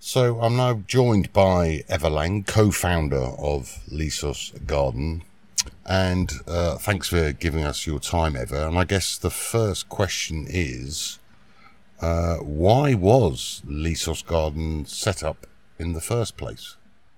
So I'm now joined by Eva Lang, co-founder of Lissos Garden. And thanks for giving us your time, Eva. And I guess the first question is, why was Lissos Garden set up in the first place?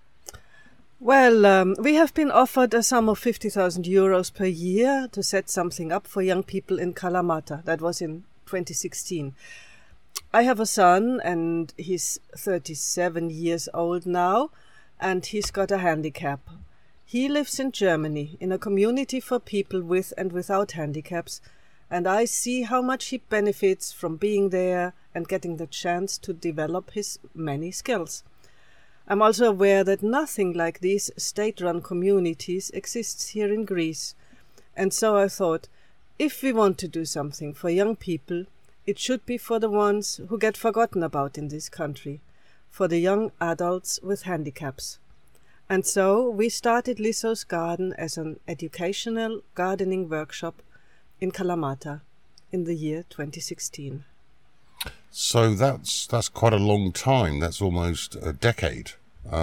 Well, we have been offered a sum of 50,000 euros per year to set something up for young people in Kalamata. That was in 2016. I have a son and he's 37 years old now and he's got a handicap. He lives in Germany in a community for people with and without handicaps, and I see how much he benefits from being there and getting the chance to develop his many skills. I'm also aware that nothing like these state-run communities exists here in Greece, and so I thought, if we want to do something for young people, it should be for the ones who get forgotten about in this country, for the young adults with handicaps. And so we started Lissos Garden as an educational gardening workshop in Kalamata in the year 2016. So that's quite a long time. That's almost a decade.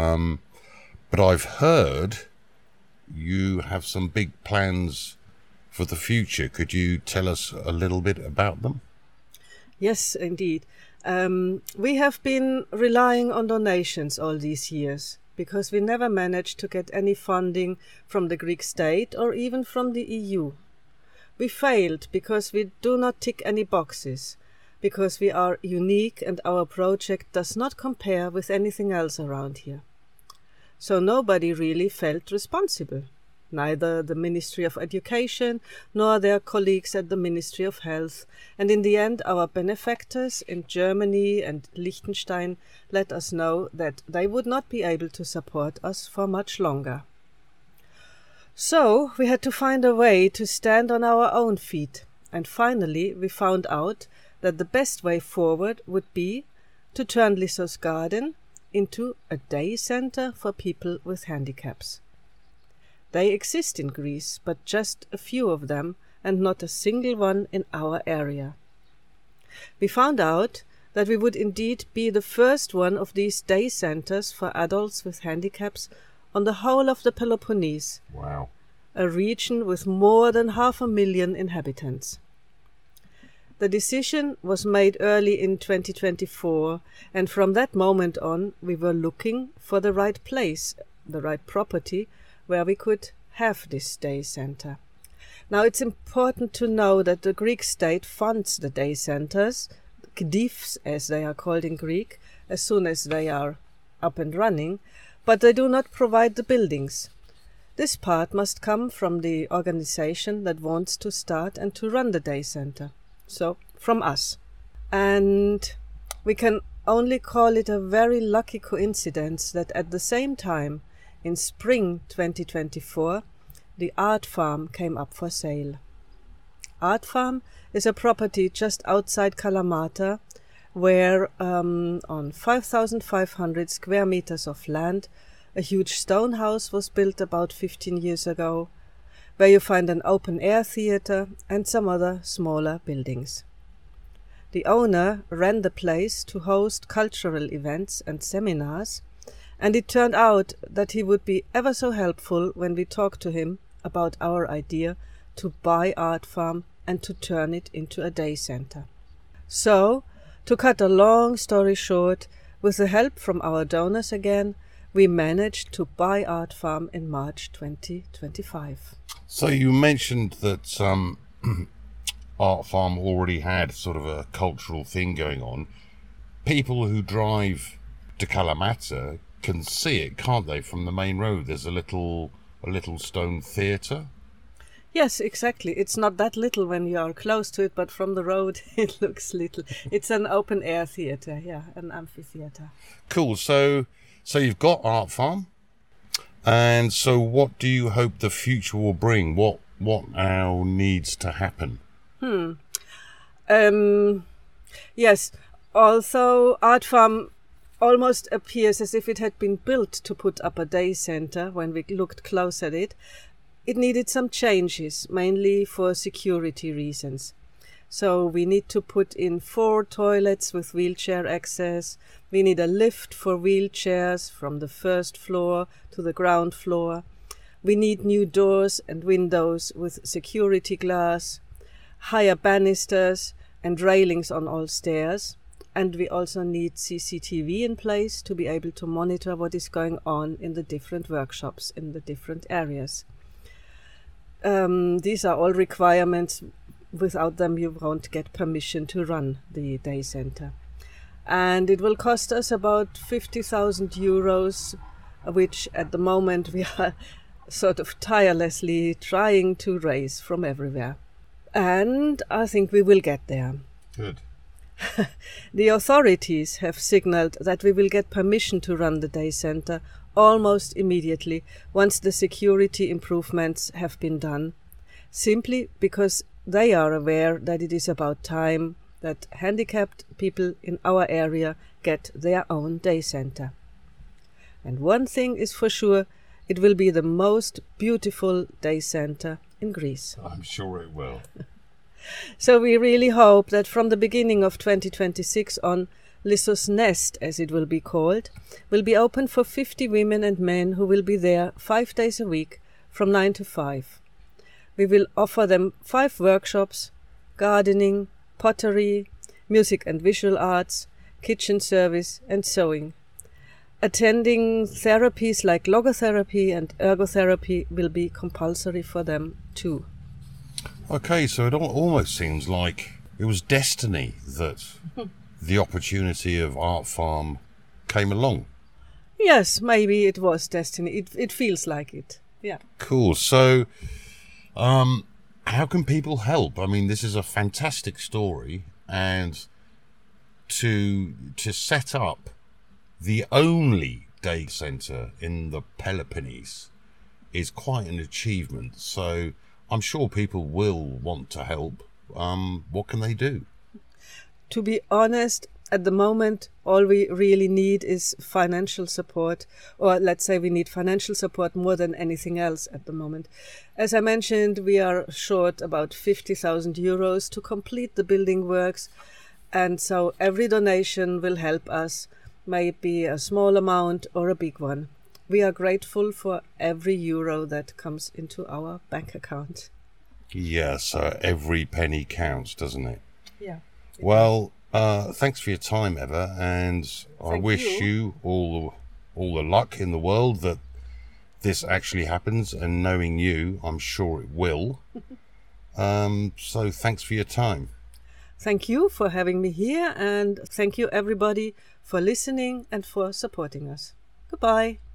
But I've heard you have some big plans for the future. Could you tell us a little bit about them? Yes, indeed. We have been relying on donations all these years, because we never managed to get any funding from the Greek state or even from the EU. We failed because we do not tick any boxes, because we are unique and our project does not compare with anything else around here. So nobody really felt responsible, neither the Ministry of Education nor their colleagues at the Ministry of Health, and in the end our benefactors in Germany and Liechtenstein let us know that they would not be able to support us for much longer. So we had to find a way to stand on our own feet, and finally we found out that the best way forward would be to turn Lissos Garden into a day center for people with handicaps. They exist in Greece, but just a few of them, and not a single one in our area. We found out that we would indeed be the first one of these day centers for adults with handicaps on the whole of the Peloponnese. Wow. A region with more than 500,000 inhabitants. The decision was made early in 2024, and from that moment on we were looking for the right place, the right property, where we could have this day center. Now it's important to know that the Greek state funds the day centers, KDIFs as they are called in Greek, as soon as they are up and running, but they do not provide the buildings. This part must come from the organization that wants to start and to run the day center, so from us. And we can only call it a very lucky coincidence that at the same time, in spring 2024, the Art Farm came up for sale. Art Farm is a property just outside Kalamata, where on 5,500 square meters of land, a huge stone house was built about 15 years ago, where you find an open-air theater and some other smaller buildings. The owner ran the place to host cultural events and seminars, and it turned out that he would be ever so helpful when we talked to him about our idea to buy Art Farm and to turn it into a day center. So, to cut a long story short, with the help from our donors again, we managed to buy Art Farm in March 2025. So you mentioned that Art Farm already had sort of a cultural thing going on. People who drive to Kalamata can see it, can't they, from the main road? There's a little stone theatre. Yes, exactly. It's not that little when you are close to it, but from the road it looks little. It's an open air theatre, yeah, an amphitheatre. Cool. So you've got Art Farm, and so what do you hope the future will bring? What now needs to happen? Yes, although Art Farm almost appears as if it had been built to put up a day center when we looked close at it, it needed some changes, mainly for security reasons. So we need to put in 4 toilets with wheelchair access. We need a lift for wheelchairs from the first floor to the ground floor. We need new doors and windows with security glass, higher banisters and railings on all stairs. And we also need CCTV in place to be able to monitor what is going on in the different workshops in the different areas. These are all requirements. Without them, you won't get permission to run the day center. And it will cost us about 50,000 euros, which at the moment we are sort of tirelessly trying to raise from everywhere. And I think we will get there. Good. The authorities have signaled that we will get permission to run the day center almost immediately once the security improvements have been done, simply because they are aware that it is about time that handicapped people in our area get their own day center. And one thing is for sure, it will be the most beautiful day center in Greece. I'm sure it will. So we really hope that from the beginning of 2026 on, Lissos Nest, as it will be called, will be open for 50 women and men who will be there 5 days a week from 9 to 5. We will offer them 5 workshops: gardening, pottery, music and visual arts, kitchen service and sewing. Attending therapies like logotherapy and ergotherapy will be compulsory for them too. Okay, so it almost seems like it was destiny that the opportunity of Art Farm came along. Yes, maybe it was destiny. It feels like it. Yeah. Cool. So, how can people help? I mean, this is a fantastic story, and to set up the only day centre in the Peloponnese is quite an achievement. So I'm sure people will want to help. What can they do? To be honest, at the moment, all we really need is financial support, or let's say we need financial support more than anything else at the moment. As I mentioned, we are short about 50,000 euros to complete the building works, and so every donation will help us, may it be a small amount or a big one. We are grateful for every euro that comes into our bank account. Yeah, so every penny counts, doesn't it? Yeah. Well, thanks for your time, Eva, and I Thank wish you all the luck in the world that this actually happens, and knowing you, I'm sure it will. So thanks for your time. Thank you for having me here, and thank you everybody for listening and for supporting us. Goodbye.